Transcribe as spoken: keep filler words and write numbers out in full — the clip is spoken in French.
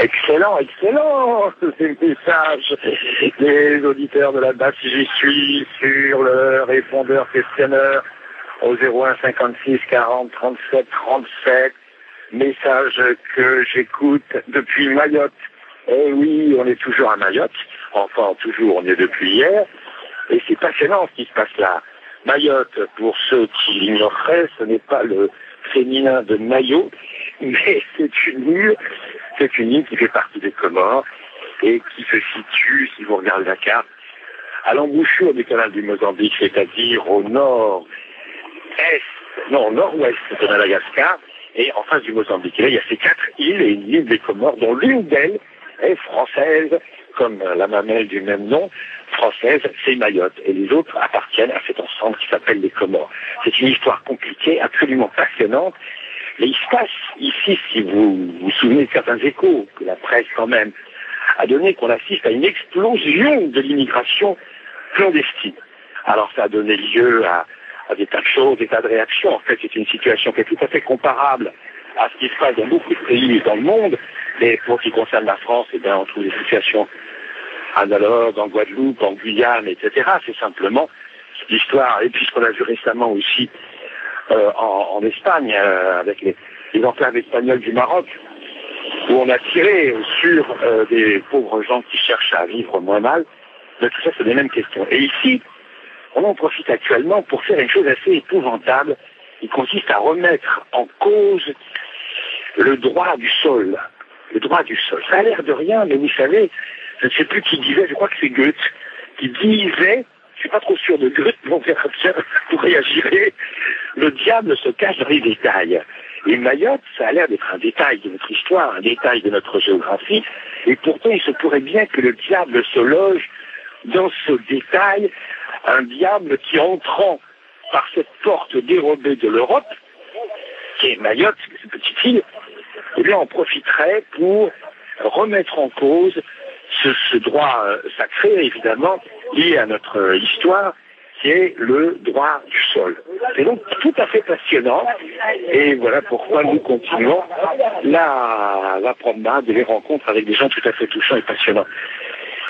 Excellent, excellent, les messages des auditeurs de la base J'y suis sur le répondeur questionneur au zéro un cinquante-six quarante trente-sept trente-sept. Message que j'écoute depuis Mayotte. Eh oui, on est toujours à Mayotte. Enfin, toujours, on est depuis hier. Et c'est passionnant ce qui se passe là. Mayotte, pour ceux qui l'ignoreraient, ce n'est pas le féminin de Maillot, mais c'est une île, c'est une île qui fait partie des Comores et qui se situe, si vous regardez la carte, à l'embouchure du canal du Mozambique, c'est-à-dire au nord-est, non, au nord-ouest de Madagascar, et en face du Mozambique. Et là, il y a ces quatre îles et une île des Comores, dont l'une d'elles est française, comme la mamelle du même nom, française, c'est Mayotte. Et les autres appartiennent à cet ensemble qui s'appelle les Comores. C'est une histoire compliquée, absolument passionnante. Mais il se passe ici, si vous vous souvenez de certains échos que la presse quand même a donné, qu'on assiste à une explosion de l'immigration clandestine. Alors ça a donné lieu à, à des tas de choses, des tas de réactions. En fait, c'est une situation qui est tout à fait comparable à ce qui se passe dans beaucoup de pays dans le monde. Mais pour ce qui concerne la France, eh bien, on trouve des situations analogues en Guadeloupe, en Guyane, et cetera. C'est simplement l'histoire, et puis ce qu'on a vu récemment aussi euh, en, en Espagne, euh, avec les, les enclaves espagnoles du Maroc, où on a tiré sur euh, des pauvres gens qui cherchent à vivre moins mal. Mais tout ça, c'est les mêmes questions. Et ici, on en profite actuellement pour faire une chose assez épouvantable. Il consiste à remettre en cause le droit du sol. Le droit du sol. Ça a l'air de rien, mais vous savez, je ne sais plus qui disait, je crois que c'est Goethe, qui disait, je suis pas trop sûr de Goethe, mais on verra bien, vous réagirez, le diable se cache dans les détails. Et Mayotte, ça a l'air d'être un détail de notre histoire, un détail de notre géographie, et pourtant il se pourrait bien que le diable se loge dans ce détail, un diable qui, entrant par cette porte dérobée de l'Europe, qui est Mayotte, cette petite île, eh bien on profiterait pour remettre en cause ce, ce droit euh, sacré, évidemment, lié à notre euh, histoire, qui est le droit du sol. C'est donc tout à fait passionnant, et voilà pourquoi nous continuons la, la promenade et les rencontres avec des gens tout à fait touchants et passionnants.